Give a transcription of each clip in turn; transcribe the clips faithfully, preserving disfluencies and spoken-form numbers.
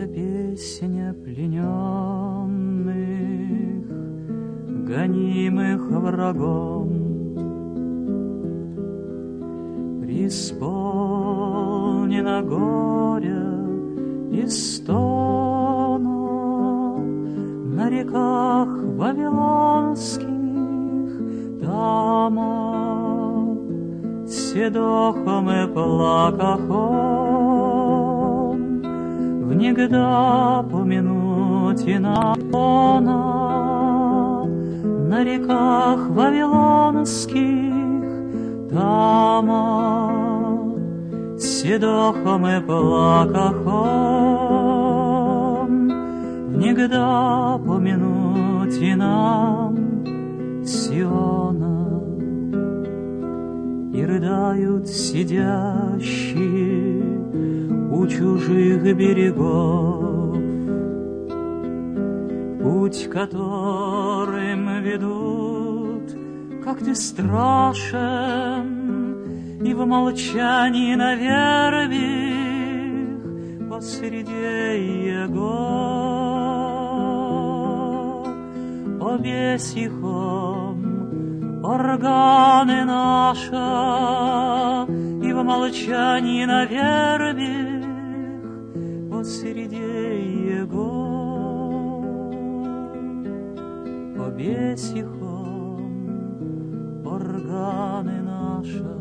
Это песня плененных, гонимых врагом, преисполнена горя и стона на реках вавилонских тама, седохом и плакахом, внегда помянуть и на на реках вавилонских тама, седохом и плакахом, внегда помянуть и нам Сиона. И рыдают сидящие у чужих берегов, путь которым ведут, как ты страшен, и в молчании на вербях посреди его обесихом органы наша, и в молчании на вербях посреди его обесихом органы наша.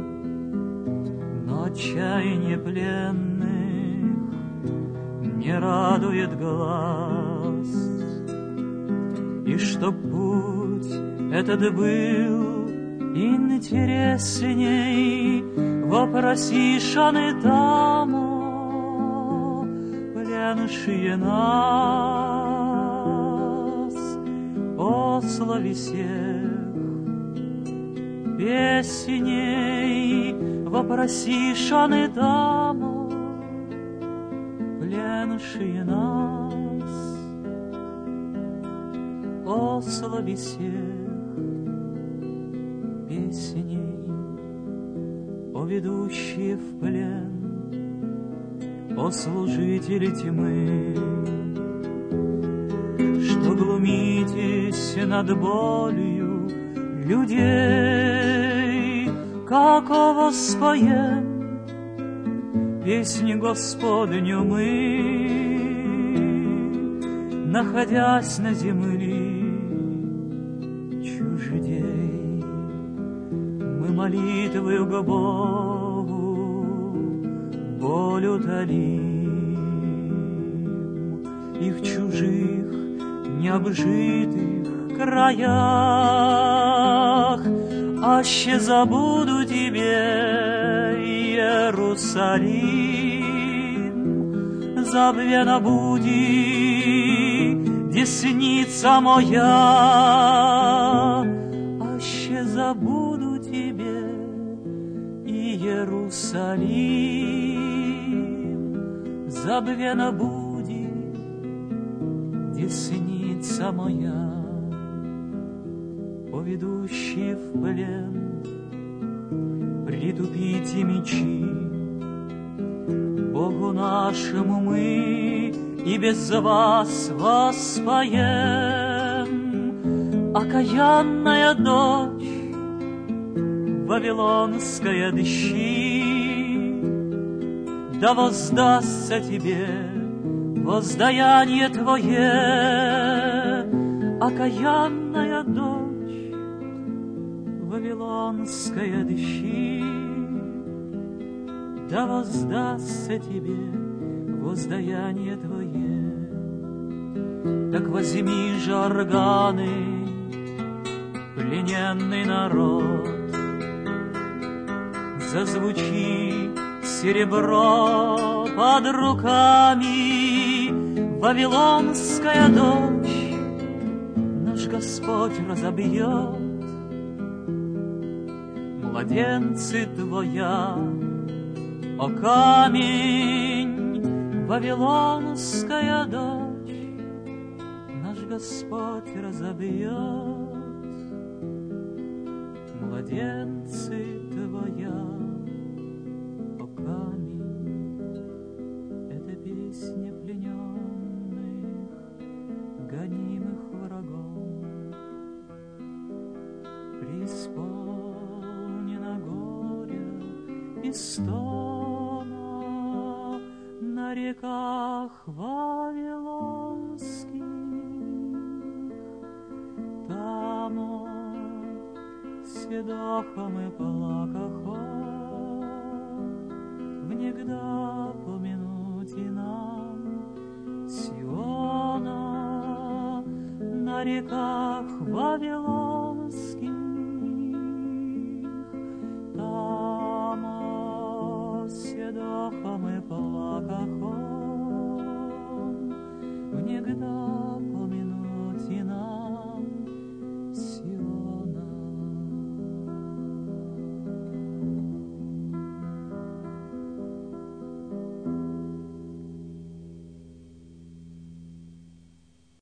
Но отчаяние пленных не радует глаз, и чтоб путь этот был интересней, вопросишь аны тамо, пленшие нас, послови всех песней, вопросишь аны тамо, пленшие нас, послови всех песней, о ведущие в плен, о служители тьмы, что глумитесь над болью людей, какого споем песнь Господню мы, находясь на земле чуждей. Мы молитвою к Богу боль утолим, и в чужих необжитых краях аще забуду тебе Иерусалим, забвена буди десница моя, аще забуду тебе Иерусалим, забвена буди десница моя. О ведущие в плен, притупите мечи, Богу нашему мы и без вас воспоем. Окаянная дочь, вавилонская дщи, да воздастся тебе воздаяние твое. Окаянная дочь, вавилонская дщи, да воздастся тебе воздаяние твое. Так возьми же органы, плененный народ, зазвучи серебро под руками. Вавилонская дочь наш Господь разобьет, младенцы твоя, о камень. Вавилонская дочь наш Господь разобьет, младенцы твоя, о камень. Это песня плененных, реках вавилонских, там он седохом и плакахом, внегда помянуть и нам Сиона на реках вавилонских, там он седохом и плакахом, внегда